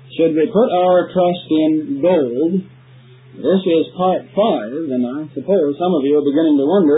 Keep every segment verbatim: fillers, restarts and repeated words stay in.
Should we put our trust in gold? This is part five, and I suppose some of you are beginning to wonder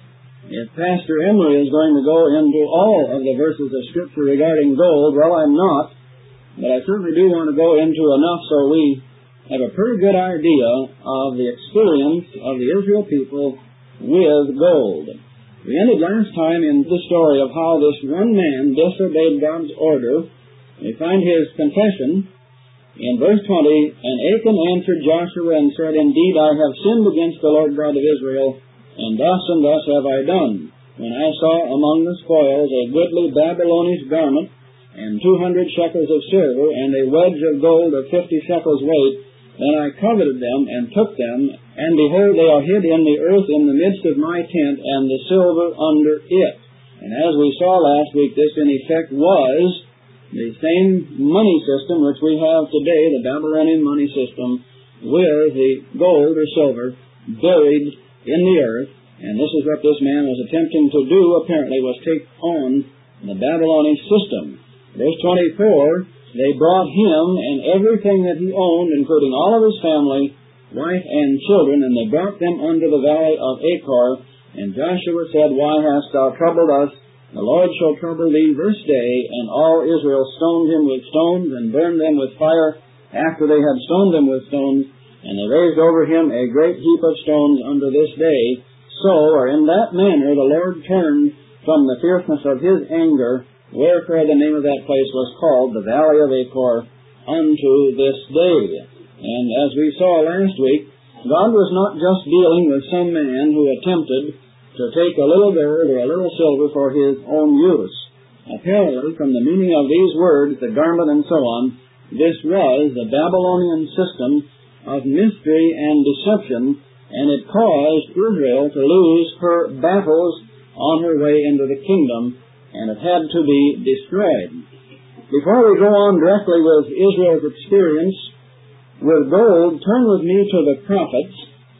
if Pastor Emery is going to go into all of the verses of Scripture regarding gold. Well, I'm not, but I certainly do want to go into enough so we have a pretty good idea of the experience of the Israel people with gold. We ended last time in the story of how this one man disobeyed God's order. We find his confession in verse twenty, "And Achan answered Joshua and said, Indeed, I have sinned against the Lord God of Israel, and thus and thus have I done. When I saw among the spoils a goodly Babylonish garment, and two hundred shekels of silver, and a wedge of gold of fifty shekels weight, then I coveted them, and took them, and behold, they are hid in the earth in the midst of my tent, and the silver under it." And as we saw last week, this in effect was the same money system which we have today, the Babylonian money system, with the gold or silver buried in the earth. And this is what this man was attempting to do, apparently, was take on the Babylonian system. Verse twenty-four, "They brought him and everything that he owned, including all of his family, wife and children, and they brought them unto the valley of Achor. And Joshua said, Why hast thou troubled us? The Lord shall trouble thee this day. And all Israel stoned him with stones, and burned them with fire, after they had stoned them with stones. And they raised over him a great heap of stones unto this day. So, or in that manner, the Lord turned from the fierceness of his anger, wherefore the name of that place was called the Valley of Achor unto this day." And as we saw last week, God was not just dealing with some man who attempted to take a little gold or a little silver for his own use. Apparently, from the meaning of these words, the garment and so on, this was the Babylonian system of mystery and deception, and it caused Israel to lose her battles on her way into the kingdom, and it had to be destroyed. Before we go on directly with Israel's experience with gold, turn with me to the prophets.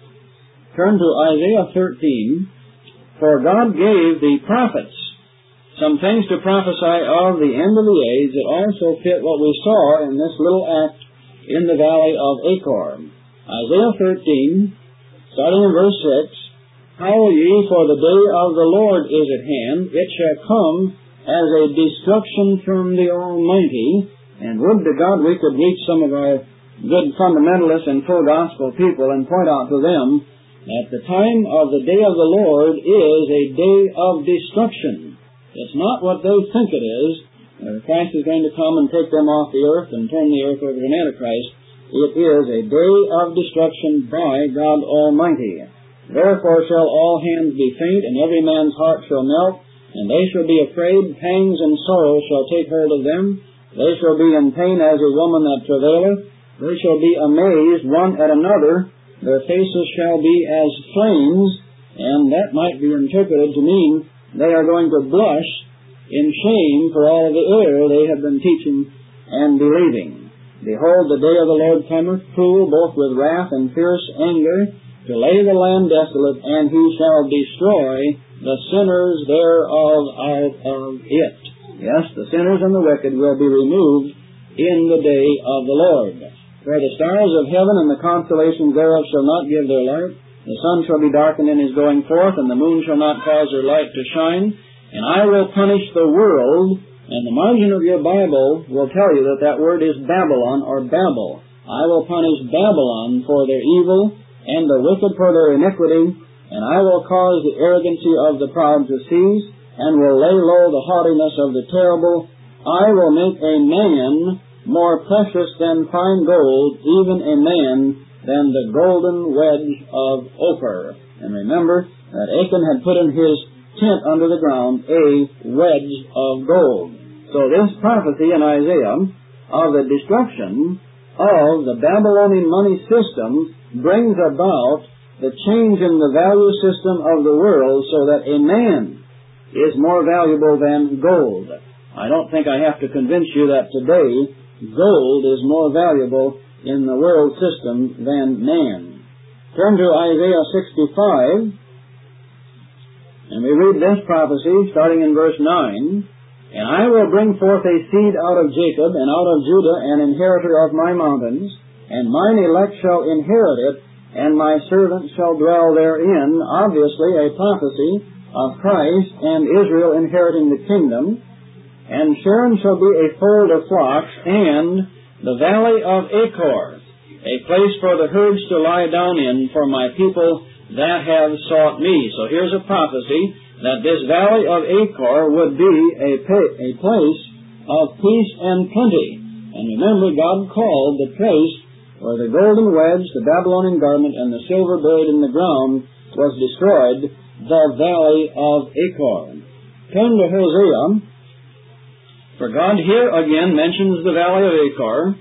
Turn to Isaiah thirteen. "For God gave the prophets some things to prophesy of the end of the age that also fit what we saw in this little act in the valley of Achor." Isaiah thirteen, starting in verse six, "Howl ye, for the day of the Lord is at hand. It shall come as a destruction from the Almighty." And would to God we could reach some of our good fundamentalists and full gospel people and point out to them that the time of the day of the Lord is a day of destruction. It's not what they think it is. Christ is going to come and take them off the earth and turn the earth over to an Antichrist. It is a day of destruction by God Almighty. "Therefore shall all hands be faint, and every man's heart shall melt, and they shall be afraid. Pangs and sorrow shall take hold of them. They shall be in pain as a woman that travaileth. They shall be amazed one at another. Their faces shall be as flames," and that might be interpreted to mean they are going to blush in shame for all of the error they have been teaching and believing. "Behold, the day of the Lord cometh, cruel, both with wrath and fierce anger, to lay the land desolate, and he shall destroy the sinners thereof out of it." Yes, the sinners and the wicked will be removed in the day of the Lord. "For the stars of heaven and the constellations thereof shall not give their light. The sun shall be darkened in his going forth, and the moon shall not cause her light to shine. And I will punish the world." And the margin of your Bible will tell you that that word is Babylon or Babel. "I will punish Babylon for their evil, and the wicked for their iniquity, and I will cause the arrogancy of the proud to cease, and will lay low the haughtiness of the terrible. I will make a man more precious than fine gold, even a man than the golden wedge of Ophir." And remember that Achan had put in his tent under the ground a wedge of gold. So this prophecy in Isaiah of the destruction of the Babylonian money system brings about the change in the value system of the world, so that a man is more valuable than gold. I don't think I have to convince you that today gold is more valuable in the world system than man. Turn to Isaiah sixty-five, and we read this prophecy starting in verse nine. And I will bring forth a seed out of Jacob, and out of Judah an inheritor of my mountains, and mine elect shall inherit it, and my servants shall dwell therein. Obviously a prophecy of Christ and Israel inheriting the kingdom. And Sharon shall be a fold of flocks, and the valley of Achor, a place for the herds to lie down in for my people that have sought me. So here's a prophecy that this valley of Achor would be a, a place of peace and plenty. And remember, God called the place where the golden wedge, the Babylonian garment, and the silver buried in the ground was destroyed, the valley of Achor. Turn to Hosea, for God here again mentions the valley of Achor,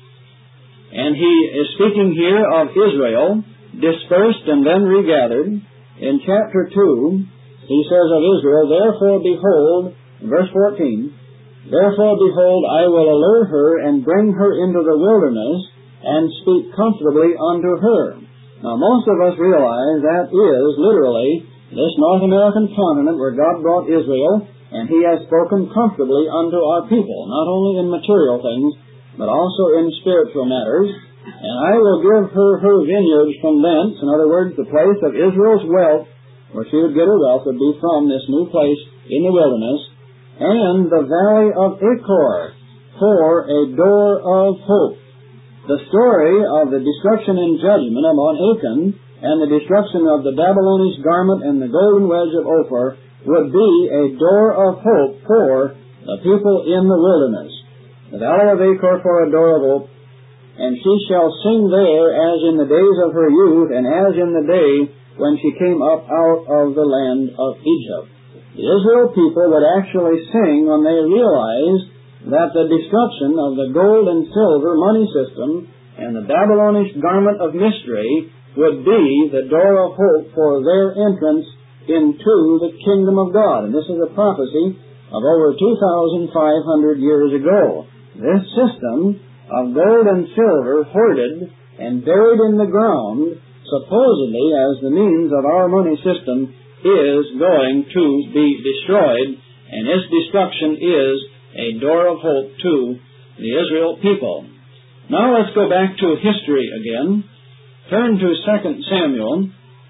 and He is speaking here of Israel, dispersed and then regathered. In chapter two, He says of Israel, Therefore behold, verse fourteen, Therefore behold, I will allure her and bring her into the wilderness and speak comfortably unto her. Now most of us realize that is literally this North American continent where God brought Israel, and He has spoken comfortably unto our people, not only in material things, but also in spiritual matters. And I will give her her vineyards from thence. In other words, the place of Israel's wealth, where she would get her wealth, would be from this new place in the wilderness, and the valley of Achor for a door of hope. The story of the destruction and judgment upon Achan and the destruction of the Babylonish garment and the golden wedge of Ophir would be a door of hope for the people in the wilderness. The valley of Achor for a door of hope, and she shall sing there as in the days of her youth, and as in the day when she came up out of the land of Egypt. The Israel people would actually sing when they realized that the destruction of the gold and silver money system and the Babylonish garment of mystery would be the door of hope for their entrance into the kingdom of God. And this is a prophecy of over two thousand five hundred years ago. This system of gold and silver hoarded and buried in the ground, supposedly as the means of our money system, is going to be destroyed, and its destruction is a door of hope to the Israel people. Now let's go back to history again. Turn to Second Samuel.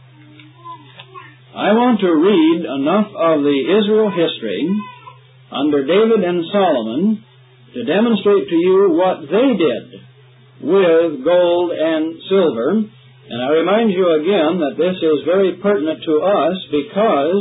I want to read enough of the Israel history under David and Solomon to demonstrate to you what they did with gold and silver. And I remind you again that this is very pertinent to us because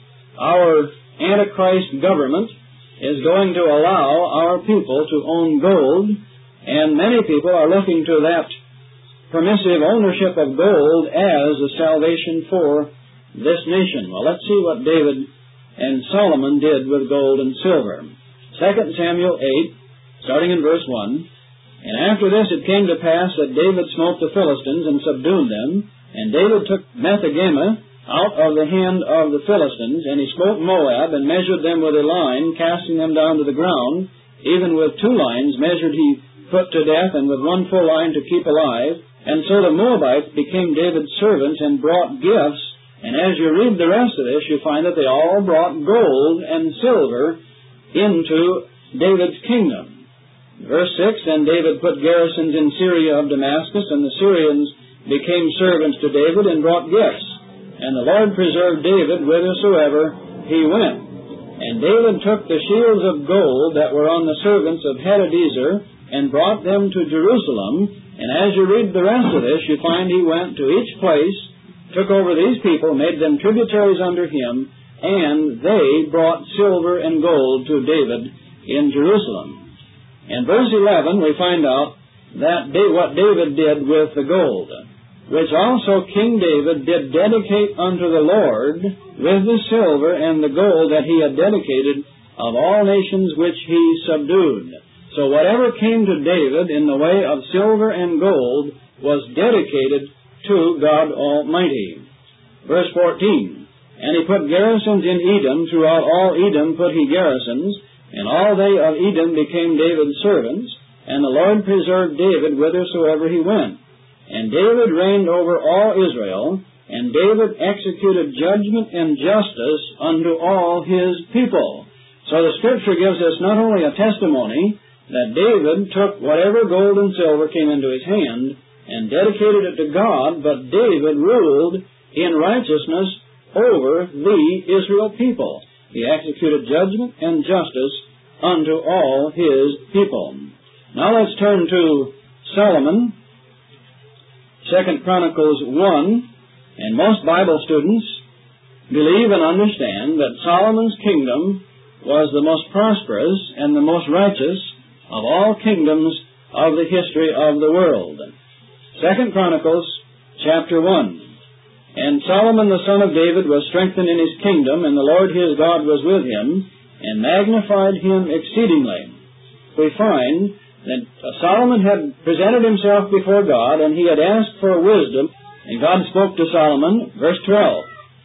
our Antichrist government is going to allow our people to own gold, and many people are looking to that permissive ownership of gold as a salvation for this nation. Well, let's see what David and Solomon did with gold and silver. Second Samuel eight, starting in verse one. And after this it came to pass that David smote the Philistines and subdued them. And David took Methegema out of the hand of the Philistines, and he smote Moab, and measured them with a line, casting them down to the ground. Even with two lines measured he put to death, and with one full line to keep alive. And so the Moabites became David's servants and brought gifts. And as you read the rest of this, you find that they all brought gold and silver into David's kingdom. Verse six, And David put garrisons in Syria of Damascus, and the Syrians became servants to David and brought gifts. And the Lord preserved David whithersoever he went. And David took the shields of gold that were on the servants of Hadadezer, and brought them to Jerusalem. And as you read the rest of this, you find he went to each place, took over these people, made them tributaries under him, and they brought silver and gold to David in Jerusalem. In verse eleven, we find out that what David did with the gold, which also King David did dedicate unto the Lord with the silver and the gold that he had dedicated of all nations which he subdued. So whatever came to David in the way of silver and gold was dedicated to God Almighty. Verse fourteen, And he put garrisons in Edom, throughout all Edom put he garrisons, and all they of Edom became David's servants, and the Lord preserved David whithersoever he went. And David reigned over all Israel, and David executed judgment and justice unto all his people. So the Scripture gives us not only a testimony that David took whatever gold and silver came into his hand and dedicated it to God, but David ruled in righteousness over the Israel people. He executed judgment and justice unto all his people. Now let's turn to Solomon, Second Chronicles one, and most Bible students believe and understand that Solomon's kingdom was the most prosperous and the most righteous of all kingdoms of the history of the world. Second Chronicles chapter one. And Solomon the son of David was strengthened in his kingdom, and the Lord his God was with him, and magnified him exceedingly. We find that Solomon had presented himself before God, and he had asked for wisdom, and God spoke to Solomon, verse twelve,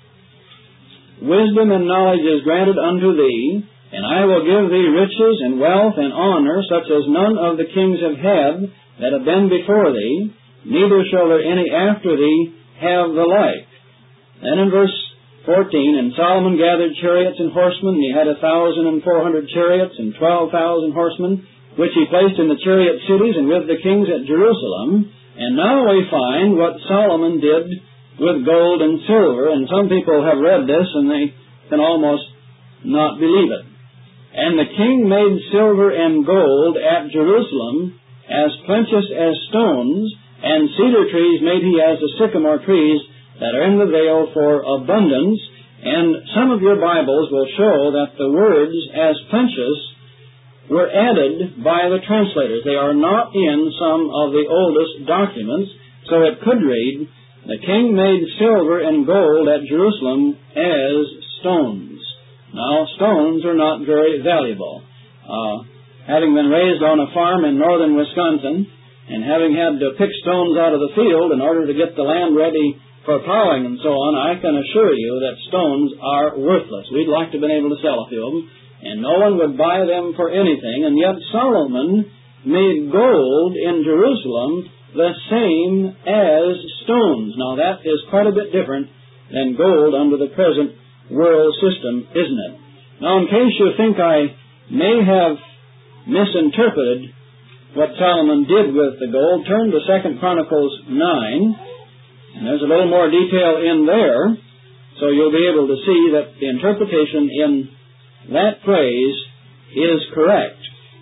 Wisdom and knowledge is granted unto thee, and I will give thee riches and wealth and honor, such as none of the kings have had that have been before thee, neither shall there any after thee have the like. Then in verse fourteen, And Solomon gathered chariots and horsemen, and he had a thousand and four hundred chariots and twelve thousand horsemen, which he placed in the chariot cities and with the kings at Jerusalem. And now we find what Solomon did with gold and silver, and some people have read this and they can almost not believe it. And the king made silver and gold at Jerusalem as plenteous as stones, and cedar trees made he as the sycamore trees that are in the vale for abundance. And some of your Bibles will show that the words as plenteous were added by the translators. They are not in some of the oldest documents, so it could read, The king made silver and gold at Jerusalem as stones. Now, stones are not very valuable. Uh, having been raised on a farm in northern Wisconsin, and having had to pick stones out of the field in order to get the land ready for plowing and so on, I can assure you that stones are worthless. We'd like to have been able to sell a few of them, and no one would buy them for anything, and yet Solomon made gold in Jerusalem the same as stones. Now that is quite a bit different than gold under the present world system, isn't it? Now, in case you think I may have misinterpreted what Solomon did with the gold, turn to Second Chronicles nine, and there's a little more detail in there, so you'll be able to see that the interpretation in that phrase is correct.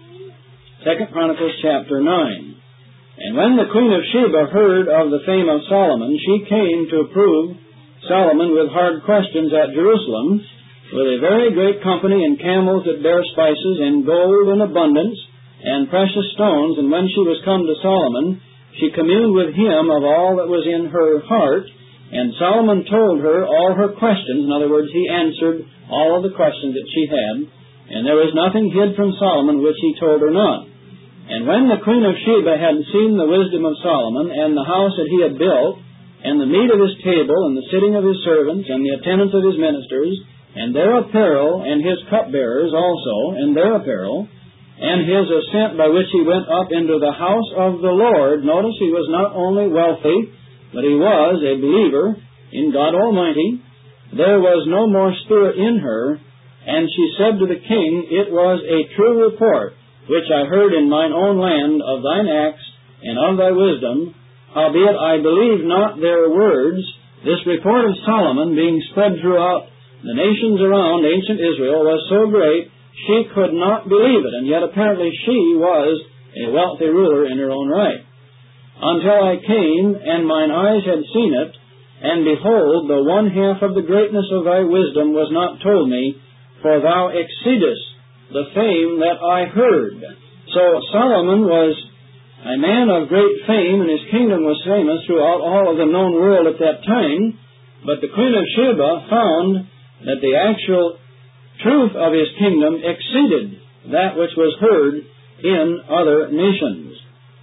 Second Chronicles chapter nine. And when the queen of Sheba heard of the fame of Solomon, she came to approve Solomon with hard questions at Jerusalem, with a very great company and camels that bear spices, and gold in abundance, and precious stones. And when she was come to Solomon, she communed with him of all that was in her heart, and Solomon told her all her questions. In other words, he answered all of the questions that she had, and there was nothing hid from Solomon which he told her not. And when the queen of Sheba had seen the wisdom of Solomon, and the house that he had built, and the meat of his table, and the sitting of his servants, and the attendance of his ministers, and their apparel, and his cupbearers also, and their apparel, and his ascent by which he went up into the house of the Lord. Notice he was not only wealthy, but he was a believer in God Almighty. There was no more spirit in her, and she said to the king, It was a true report, which I heard in mine own land of thine acts and of thy wisdom. Howbeit I believe not their words. This report of Solomon, being spread throughout the nations around ancient Israel, was so great, she could not believe it, and yet apparently she was a wealthy ruler in her own right. Until I came, and mine eyes had seen it, and behold, the one half of the greatness of thy wisdom was not told me, for thou exceedest the fame that I heard. So Solomon was a man of great fame, and his kingdom was famous throughout all of the known world at that time, but the queen of Sheba found that the actual truth of his kingdom exceeded that which was heard in other nations.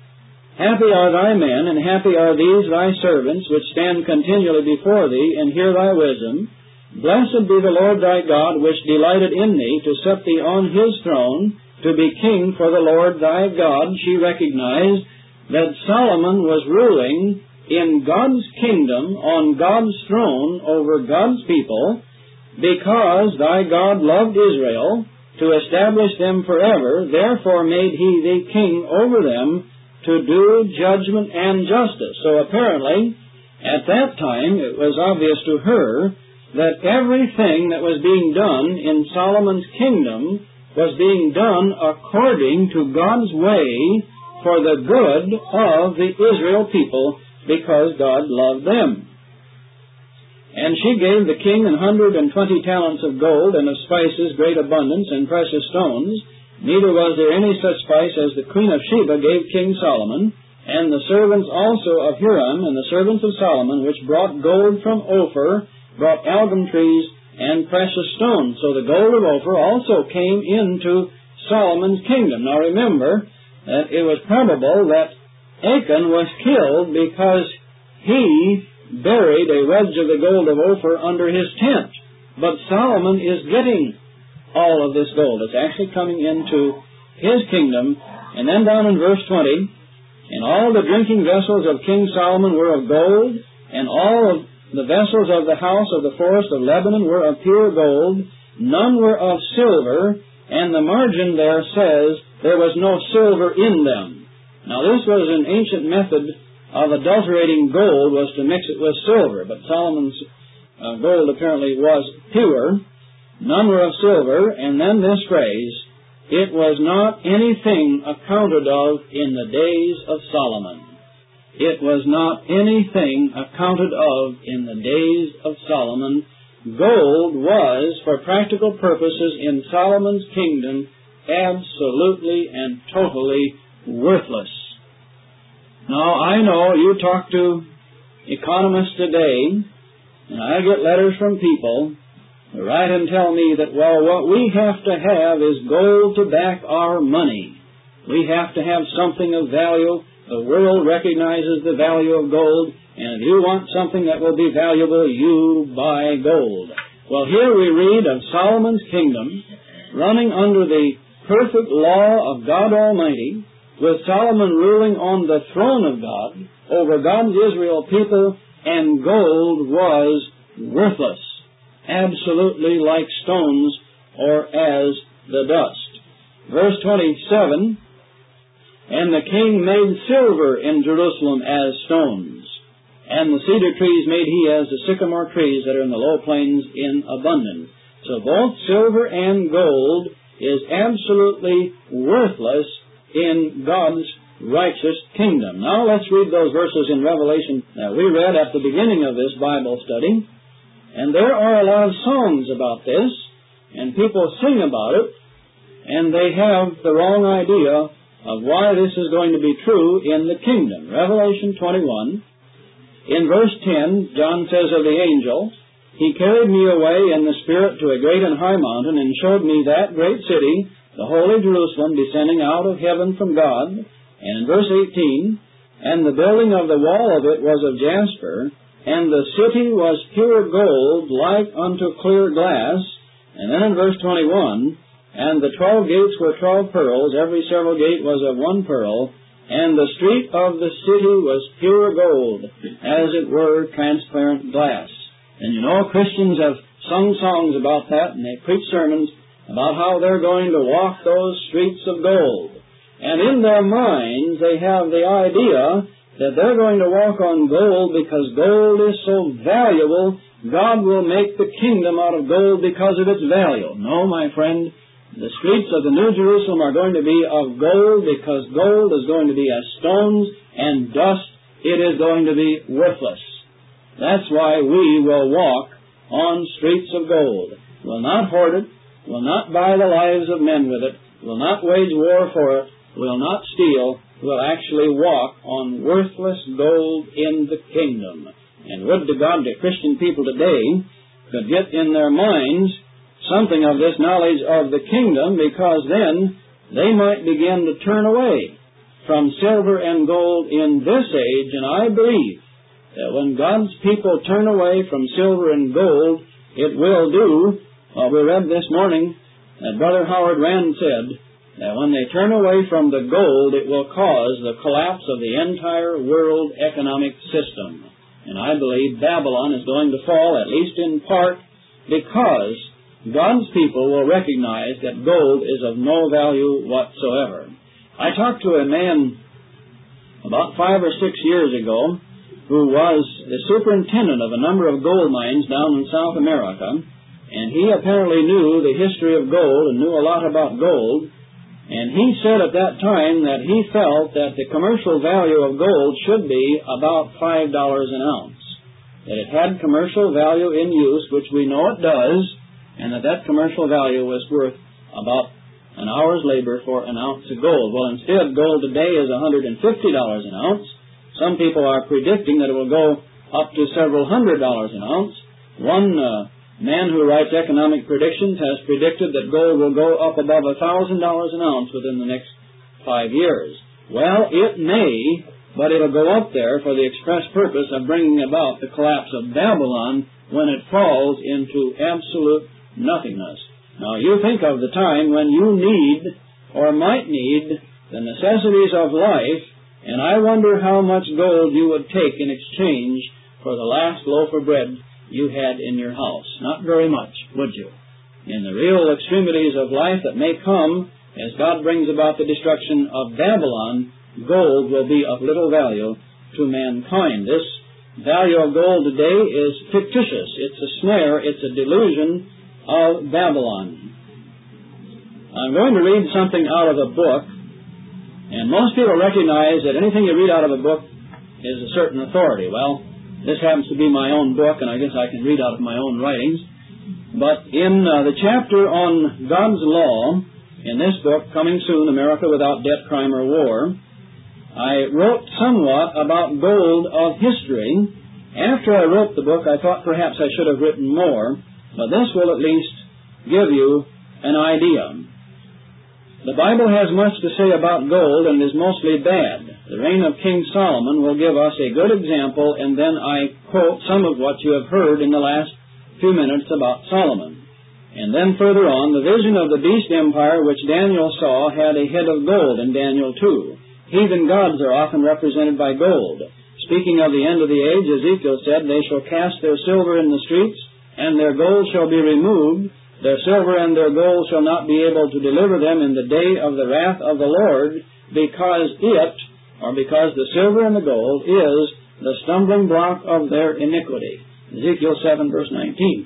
Happy are thy men, and happy are these thy servants, which stand continually before thee, and hear thy wisdom. Blessed be the Lord thy God, which delighted in thee, to set thee on his throne, to be king for the Lord thy God. She recognized that Solomon was ruling in God's kingdom, on God's throne, over God's people, because thy God loved Israel, to establish them forever. Therefore made he thee king over them, to do judgment and justice. So apparently, at that time, it was obvious to her that everything that was being done in Solomon's kingdom was being done according to God's way for the good of the Israel people, because God loved them. And she gave the king an hundred and twenty talents of gold, and of spices great abundance, and precious stones. Neither was there any such spice as the queen of Sheba gave King Solomon. And the servants also of Hiram, and the servants of Solomon, which brought gold from Ophir, brought algum trees and precious stones. So the gold of Ophir also came into Solomon's kingdom. Now remember that it was probable that Achan was killed because he buried a wedge of the gold of Ophir under his tent. But Solomon is getting all of this gold. It's actually coming into his kingdom. And then down in verse twenty, and all the drinking vessels of King Solomon were of gold, and all of the vessels of the house of the forest of Lebanon were of pure gold. None were of silver, and the margin there says there was no silver in them. Now this was an ancient method of adulterating gold, was to mix it with silver, but Solomon's uh, gold apparently was pure. None were of silver, and then this phrase, it was not anything accounted of in the days of Solomon. It was not anything accounted of in the days of Solomon. Gold was, for practical purposes in Solomon's kingdom, absolutely and totally worthless. Now, I know you talk to economists today, and I get letters from people who write and tell me that, well, what we have to have is gold to back our money. We have to have something of value. The world recognizes the value of gold, and if you want something that will be valuable, you buy gold. Well, here we read of Solomon's kingdom running under the perfect law of God Almighty, with Solomon ruling on the throne of God over God's Israel people, and gold was worthless, absolutely like stones or as the dust. Verse twenty-seven, and the king made silver in Jerusalem as stones, and the cedar trees made he as the sycamore trees that are in the low plains in abundance. So both silver and gold is absolutely worthless in God's righteous kingdom. Now let's read those verses in Revelation that we read at the beginning of this Bible study. And there are a lot of songs about this, and people sing about it, and they have the wrong idea of why this is going to be true in the kingdom. Revelation twenty-one, in verse ten, John says of the angel, he carried me away in the Spirit to a great and high mountain, and showed me that great city, the holy Jerusalem, descending out of heaven from God. And in verse eighteen, and the building of the wall of it was of jasper, and the city was pure gold, like unto clear glass. And then in verse twenty-one, and the twelve gates were twelve pearls, every several gate was of one pearl, and the street of the city was pure gold, as it were transparent glass. And you know, Christians have sung songs about that, and they preach sermons about how they're going to walk those streets of gold. And in their minds, they have the idea that they're going to walk on gold because gold is so valuable, God will make the kingdom out of gold because of its value. No, my friend, the streets of the New Jerusalem are going to be of gold because gold is going to be as stones and dust. It is going to be worthless. That's why we will walk on streets of gold. We'll not hoard it, will not buy the lives of men with it, will not wage war for it, will not steal, will actually walk on worthless gold in the kingdom. And would to God that Christian people today could get in their minds something of this knowledge of the kingdom, because then they might begin to turn away from silver and gold in this age. And I believe that when God's people turn away from silver and gold, it will do what we read this morning that Brother Howard Rand said, that when they turn away from the gold, it will cause the collapse of the entire world economic system. And I believe Babylon is going to fall, at least in part, because God's people will recognize that gold is of no value whatsoever. I talked to a man about five or six years ago who was the superintendent of a number of gold mines down in South America, and he apparently knew the history of gold and knew a lot about gold, and he said at that time that he felt that the commercial value of gold should be about five dollars an ounce, that it had commercial value in use, which we know it does, and that that commercial value was worth about an hour's labor for an ounce of gold. Well, instead, gold today is one hundred fifty dollars an ounce. Some people are predicting that it will go up to several hundred dollars an ounce. One uh, man who writes economic predictions has predicted that gold will go up above one thousand dollars an ounce within the next five years. Well, it may, but it'll go up there for the express purpose of bringing about the collapse of Babylon when it falls into absolute nothingness. Now, you think of the time when you need, or might need, the necessities of life, and I wonder how much gold you would take in exchange for the last loaf of bread you had in your house. Not very much, would you? In the real extremities of life that may come, as God brings about the destruction of Babylon, gold will be of little value to mankind. This value of gold today is fictitious. It's a snare. It's a delusion of Babylon. I'm going to read something out of a book, and most people recognize that anything you read out of a book is a certain authority. Well, this happens to be my own book, and I guess I can read out of my own writings. But in uh, the chapter on God's law, in this book, Coming Soon, America Without Debt, Crime, or War, I wrote somewhat about gold of history. After I wrote the book, I thought perhaps I should have written more, but this will at least give you an idea. The Bible has much to say about gold and is mostly bad. The reign of King Solomon will give us a good example, and then I quote some of what you have heard in the last few minutes about Solomon. And then further on, the vision of the beast empire which Daniel saw had a head of gold in Daniel two. Heathen gods are often represented by gold. Speaking of the end of the age, Ezekiel said, "They shall cast their silver in the streets, and their gold shall be removed. Their silver and their gold shall not be able to deliver them in the day of the wrath of the Lord, because it," or because the silver and the gold, "is the stumbling block of their iniquity." Ezekiel seven, verse nineteen.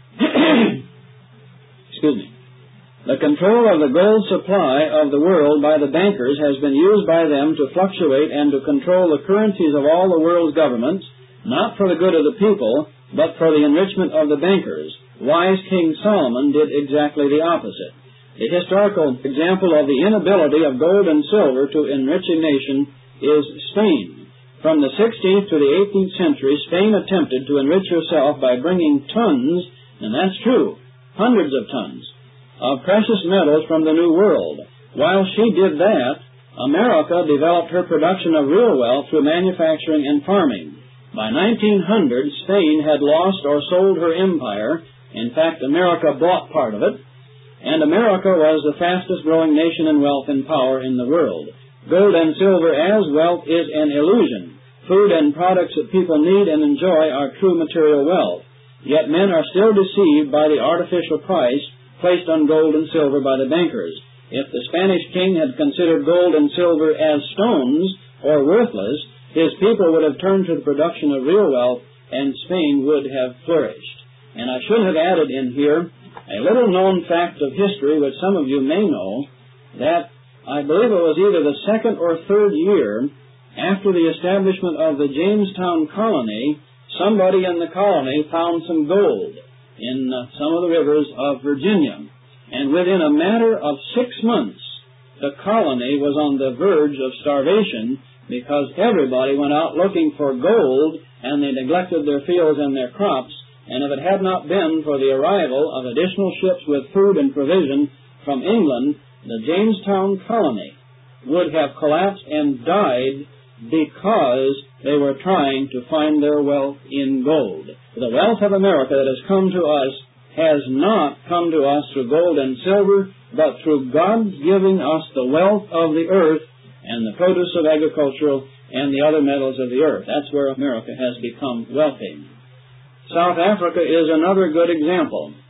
Excuse me. The control of the gold supply of the world by the bankers has been used by them to fluctuate and to control the currencies of all the world's governments, not for the good of the people, but for the enrichment of the bankers. Wise King Solomon did exactly the opposite. The historical example of the inability of gold and silver to enrich a nation is Spain. From the sixteenth to the eighteenth century, Spain attempted to enrich herself by bringing tons, and that's true, hundreds of tons, of precious metals from the New World. While she did that, America developed her production of real wealth through manufacturing and farming. By nineteen hundred, Spain had lost or sold her empire. In fact, America bought part of it, and America was the fastest growing nation in wealth and power in the world. Gold and silver as wealth is an illusion. Food and products that people need and enjoy are true material wealth. Yet men are still deceived by the artificial price placed on gold and silver by the bankers. If the Spanish king had considered gold and silver as stones or worthless, his people would have turned to the production of real wealth, and Spain would have flourished. And I should have added in here a little-known fact of history, which some of you may know, that I believe it was either the second or third year after the establishment of the Jamestown colony, somebody in the colony found some gold in uh, some of the rivers of Virginia. And within a matter of six months, the colony was on the verge of starvation because everybody went out looking for gold and they neglected their fields and their crops. And if it had not been for the arrival of additional ships with food and provision from England, the Jamestown colony would have collapsed and died because they were trying to find their wealth in gold. The wealth of America that has come to us has not come to us through gold and silver, but through God's giving us the wealth of the earth and the produce of agricultural and the other metals of the earth. That's where America has become wealthy. South Africa is another good example.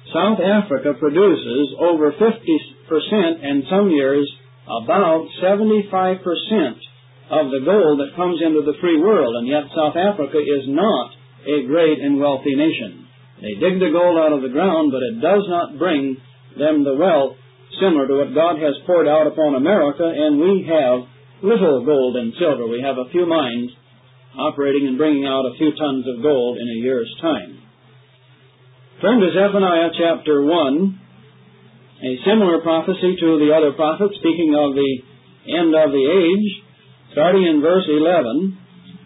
South Africa produces over fifty percent, and some years about seventy-five percent of the gold that comes into the free world, and yet South Africa is not a great and wealthy nation. They dig the gold out of the ground, but it does not bring them the wealth similar to what God has poured out upon America, and we have little gold and silver. We have a few mines operating and bringing out a few tons of gold in a year's time. Turn to Zephaniah chapter one, a similar prophecy to the other prophets, speaking of the end of the age, starting in verse eleven.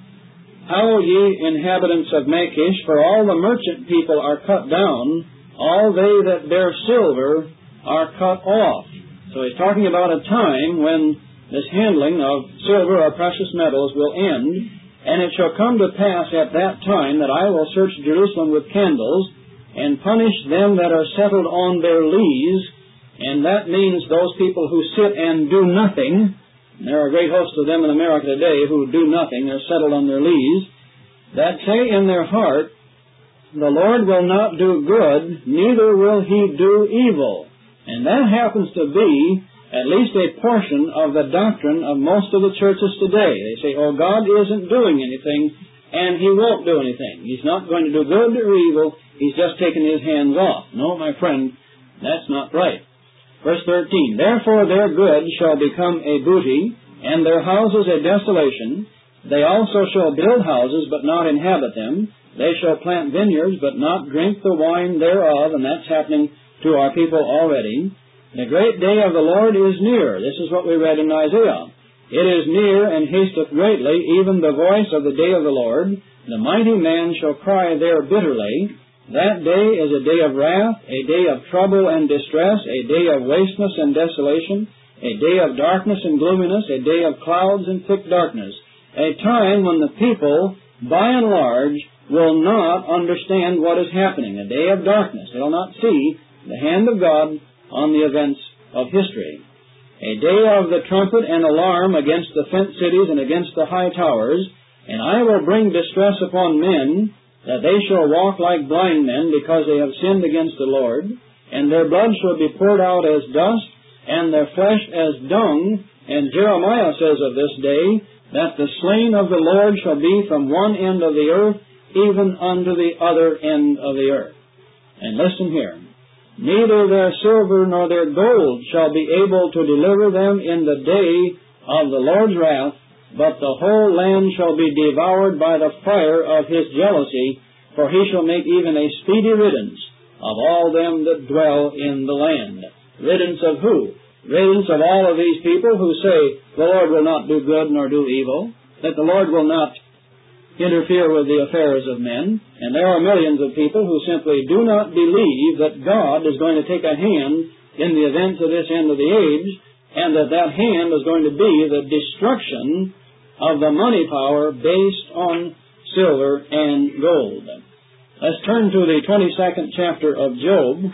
Howl ye inhabitants of Machish, for all the merchant people are cut down, all they that bear silver are cut off. So he's talking about a time when this handling of silver or precious metals will end, and it shall come to pass at that time that I will search Jerusalem with candles, and punish them that are settled on their lees, and that means those people who sit and do nothing. There are a great host of them in America today who do nothing. They're settled on their lees, that say in their heart, the Lord will not do good, neither will He do evil. And that happens to be at least a portion of the doctrine of most of the churches today. They say, oh, God isn't doing anything, and He won't do anything. He's not going to do good or evil. He's just taken His hands off. No, my friend, that's not right. Verse thirteen, therefore their good shall become a booty, and their houses a desolation. They also shall build houses, but not inhabit them. They shall plant vineyards, but not drink the wine thereof, and that's happening to our people already. The great day of the Lord is near. This is what we read in Isaiah. It is near and hasteth greatly, even the voice of the day of the Lord. The mighty man shall cry there bitterly. That day is a day of wrath, a day of trouble and distress, a day of wasteness and desolation, a day of darkness and gloominess, a day of clouds and thick darkness, a time when the people, by and large, will not understand what is happening, a day of darkness. They will not see the hand of God on the events of history. A day of the trumpet and alarm against the fenced cities and against the high towers, and I will bring distress upon men, that they shall walk like blind men, because they have sinned against the Lord, and their blood shall be poured out as dust, and their flesh as dung. And Jeremiah says of this day, that the slain of the Lord shall be from one end of the earth, even unto the other end of the earth. And listen here. Neither their silver nor their gold shall be able to deliver them in the day of the Lord's wrath, but the whole land shall be devoured by the fire of His jealousy, for He shall make even a speedy riddance of all them that dwell in the land. Riddance of who? Riddance of all of these people who say, the Lord will not do good nor do evil, that the Lord will not interfere with the affairs of men. And there are millions of people who simply do not believe that God is going to take a hand in the events of this end of the age, and that that hand is going to be the destruction of the money power based on silver and gold. Let's turn to the twenty-second chapter of Job.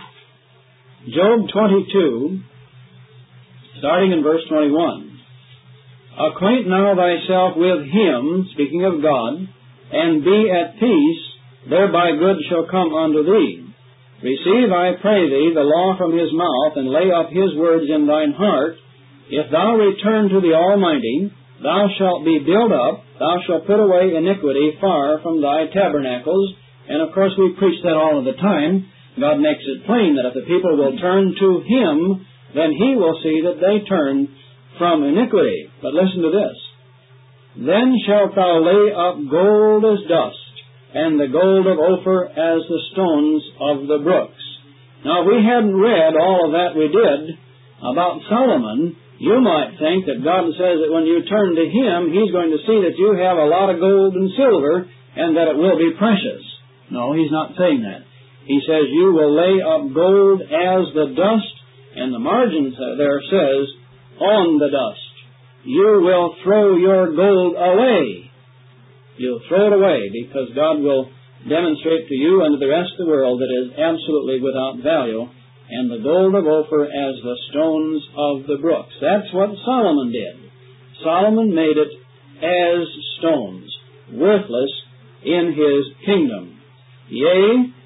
Job twenty-two, starting in verse twenty-one. Acquaint now thyself with Him, speaking of God, and be at peace, thereby good shall come unto thee. Receive, I pray thee, the law from His mouth, and lay up His words in thine heart. If thou return to the Almighty, thou shalt be built up, thou shalt put away iniquity far from thy tabernacles. And of course we preach that all of the time. God makes it plain that if the people will turn to Him, then He will see that they turn from iniquity. But listen to this. Then shalt thou lay up gold as dust, and the gold of Ophir as the stones of the brooks. Now, if we hadn't read all of that we did about Solomon, you might think that God says that when you turn to Him, He's going to see that you have a lot of gold and silver, and that it will be precious. No, He's not saying that. He says you will lay up gold as the dust, and the margin there says, on the dust. You will throw your gold away. You'll throw it away, because God will demonstrate to you and to the rest of the world that it is absolutely without value, and the gold of Ophir as the stones of the brooks. That's what Solomon did. Solomon made it as stones, worthless in his kingdom. Yea,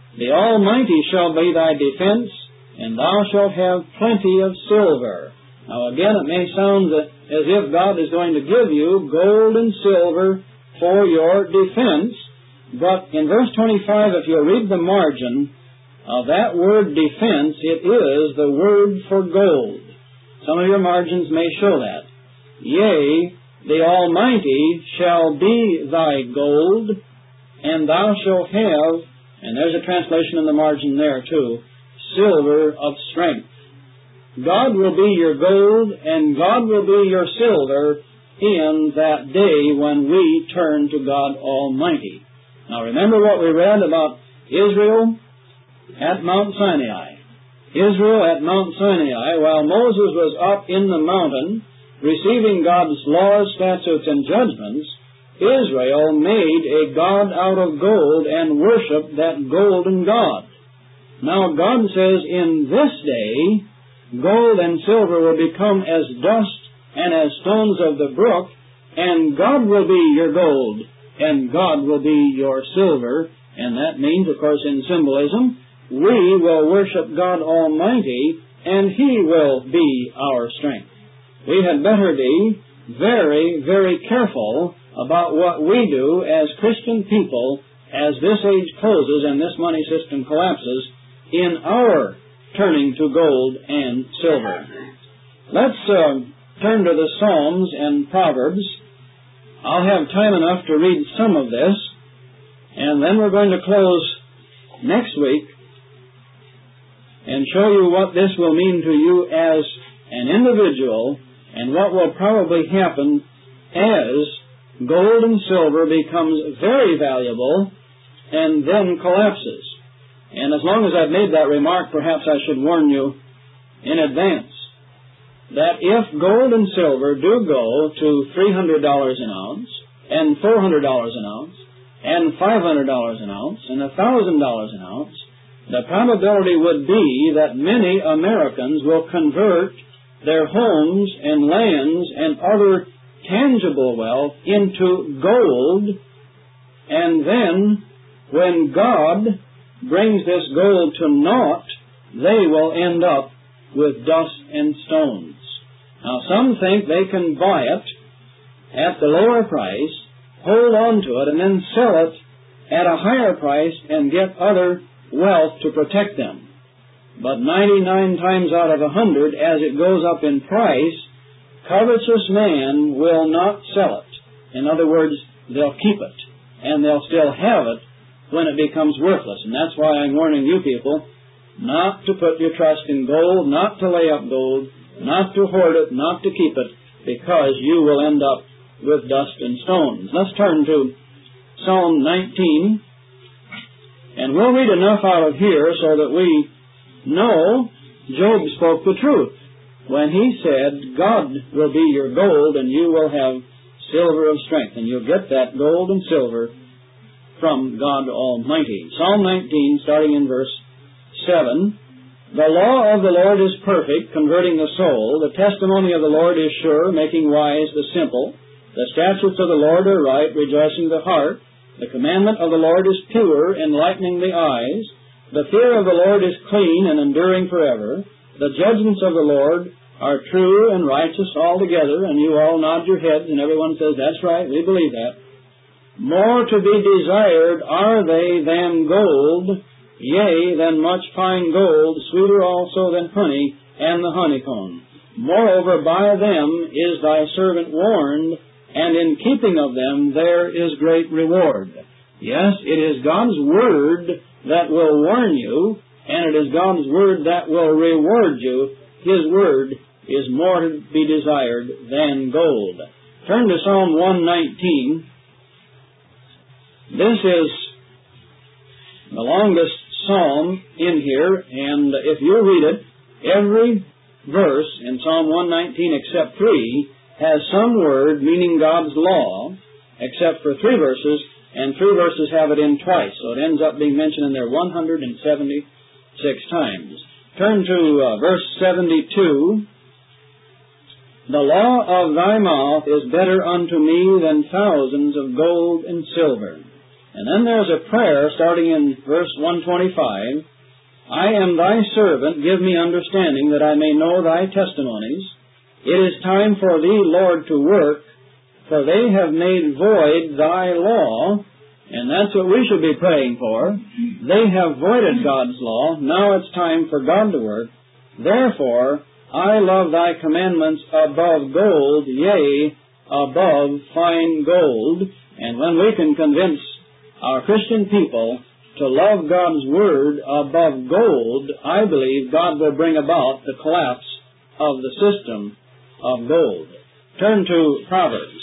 The Almighty shall be thy defense, and thou shalt have plenty of silver. Now again, it may sound that, as if God is going to give you gold and silver for your defense, but in verse twenty-five, if you read the margin of that word defense, it is the word for gold. Some of your margins may show that. Yea, the Almighty shall be thy gold, and thou shalt have, and there's a translation in the margin there too, silver of strength. God will be your gold, and God will be your silver in that day when we turn to God Almighty. Now remember what we read about Israel at Mount Sinai. Israel at Mount Sinai, while Moses was up in the mountain receiving God's laws, statutes, and judgments, Israel made a god out of gold and worshiped that golden god. Now God says in this day, gold and silver will become as dust and as stones of the brook, and God will be your gold, and God will be your silver. And that means, of course, in symbolism, we will worship God Almighty, and He will be our strength. We had better be very, very careful about what we do as Christian people as this age closes and this money system collapses in our turning to gold and silver. Let's uh, turn to the Psalms and Proverbs. I'll have time enough to read some of this, and then we're going to close next week and show you what this will mean to you as an individual and what will probably happen as gold and silver becomes very valuable and then collapses. And as long as I've made that remark, perhaps I should warn you in advance that if gold and silver do go to three hundred dollars an ounce, and four hundred dollars an ounce, and five hundred dollars an ounce, and one thousand dollars an ounce, the probability would be that many Americans will convert their homes and lands and other tangible wealth into gold, and then when God brings this gold to naught, they will end up with dust and stones. Now, some think they can buy it at the lower price, hold on to it, and then sell it at a higher price and get other wealth to protect them. But ninety-nine times out of a hundred, as it goes up in price, covetous man will not sell it. In other words, they'll keep it, and they'll still have it when it becomes worthless. And that's why I'm warning you people not to put your trust in gold, not to lay up gold, not to hoard it, not to keep it, because you will end up with dust and stones. Let's turn to Psalm nineteen, and we'll read enough out of here so that we know Job spoke the truth when he said, God will be your gold and you will have silver of strength, and you'll get that gold and silver from God Almighty. Psalm nineteen, starting in verse seven, the law of the Lord is perfect, converting the soul. The testimony of the Lord is sure, making wise the simple. The statutes of the Lord are right, rejoicing the heart. The commandment of the Lord is pure, enlightening the eyes. The fear of the Lord is clean and enduring forever. The judgments of the Lord are true and righteous altogether. And you all nod your heads, and everyone says, that's right, we believe that. More to be desired are they than gold, yea, than much fine gold, sweeter also than honey and the honeycomb. Moreover, by them is thy servant warned, and in keeping of them there is great reward. Yes, it is God's Word that will warn you, and it is God's Word that will reward you. His Word is more to be desired than gold. Turn to Psalm one nineteen. This is the longest psalm in here, and if you read it, every verse in Psalm one nineteen except three has some word meaning God's law, except for three verses, and three verses have it in twice, so it ends up being mentioned in there one hundred seventy-six times. Turn to uh, verse seventy-two. The law of thy mouth is better unto me than thousands of gold and silver. And then there's a prayer starting in verse one twenty-five. I am thy servant, give me understanding that I may know thy testimonies. It is time for thee, Lord, to work, for they have made void thy law. And that's what we should be praying for. They have voided God's law. Now it's time for God to work. Therefore, I love thy commandments above gold, yea, above fine gold. And when we can convince our Christian people to love God's Word above gold, I believe God will bring about the collapse of the system of gold. Turn to Proverbs,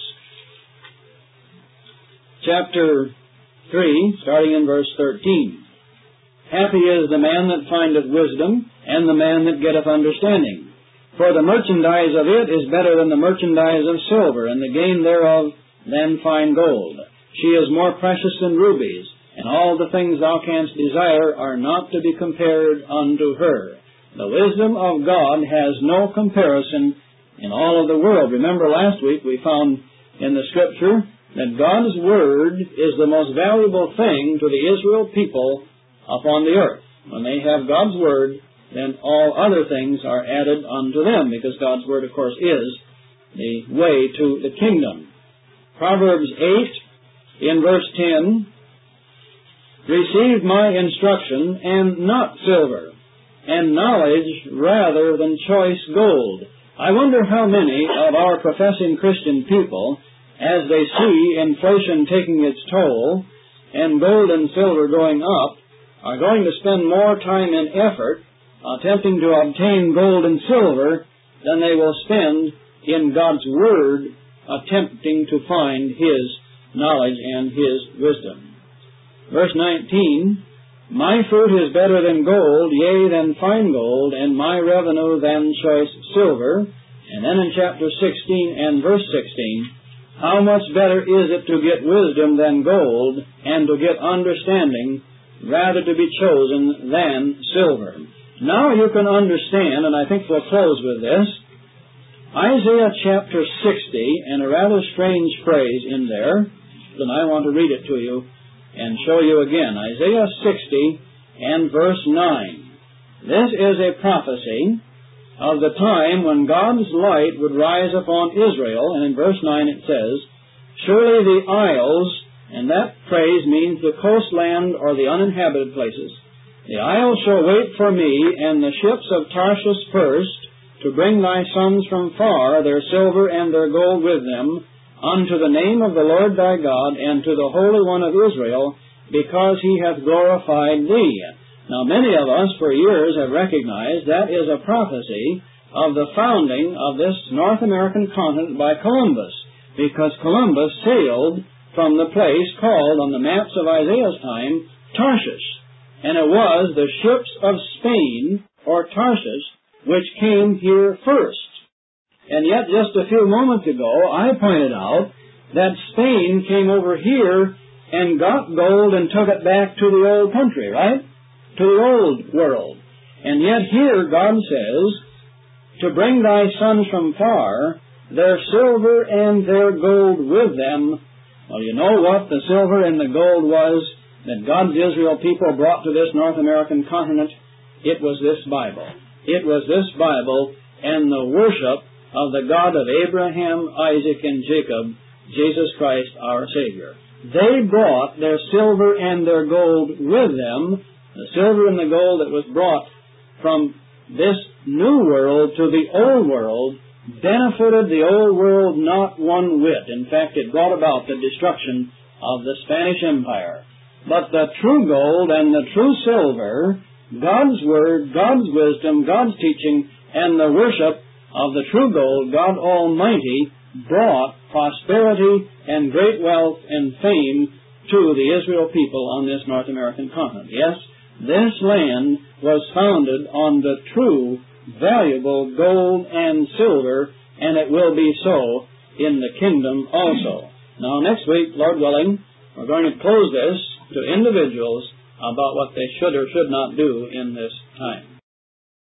chapter three, starting in verse thirteen. Happy is the man that findeth wisdom, and the man that getteth understanding. For the merchandise of it is better than the merchandise of silver, and the gain thereof than fine gold. She is more precious than rubies, and all the things thou canst desire are not to be compared unto her. The wisdom of God has no comparison in all of the world. Remember last week we found in the Scripture that God's Word is the most valuable thing to the Israel people upon the earth. When they have God's Word, then all other things are added unto them, because God's Word, of course, is the way to the kingdom. Proverbs eight, in verse ten, receive my instruction, and not silver, and knowledge rather than choice gold. I wonder how many of our professing Christian people, as they see inflation taking its toll and gold and silver going up, are going to spend more time and effort attempting to obtain gold and silver than they will spend in God's Word attempting to find His knowledge and His wisdom. Verse nineteen, my fruit is better than gold, yea, than fine gold, and my revenue than choice silver. And then in chapter sixteen and verse sixteen, how much better is it to get wisdom than gold, and to get understanding rather to be chosen than silver. Now you can understand, and I think we'll close with this, Isaiah chapter sixty, and a rather strange phrase in there, and I want to read it to you and show you again. Isaiah sixty and verse nine. This is a prophecy of the time when God's light would rise upon Israel, and in verse nine it says, surely the isles, and that phrase means the coastland or the uninhabited places, the isles shall wait for me, and the ships of Tarshish first, to bring thy sons from far, their silver and their gold with them, unto the name of the Lord thy God, and to the Holy One of Israel, because he hath glorified thee. Now many of us for years have recognized that is a prophecy of the founding of this North American continent by Columbus, because Columbus sailed from the place called on the maps of Isaiah's time Tarshish. And it was the ships of Spain, or Tarshish, which came here first. And yet, just a few moments ago, I pointed out that Spain came over here and got gold and took it back to the old country, right? To the old world. And yet here God says, to bring thy sons from far, their silver and their gold with them. Well, you know what the silver and the gold was that God's Israel people brought to this North American continent? It was this Bible. It was this Bible and the worship of the God of Abraham, Isaac, and Jacob, Jesus Christ our Savior. They brought their silver and their gold with them. The silver and the gold that was brought from this new world to the old world benefited the old world not one whit. In fact, it brought about the destruction of the Spanish Empire. But the true gold and the true silver, God's Word, God's wisdom, God's teaching, and the worship of the true gold, God Almighty, brought prosperity and great wealth and fame to the Israel people on this North American continent. Yes, this land was founded on the true, valuable gold and silver, and it will be so in the kingdom also. Now, next week, Lord willing, we're going to close this to individuals about what they should or should not do in this time.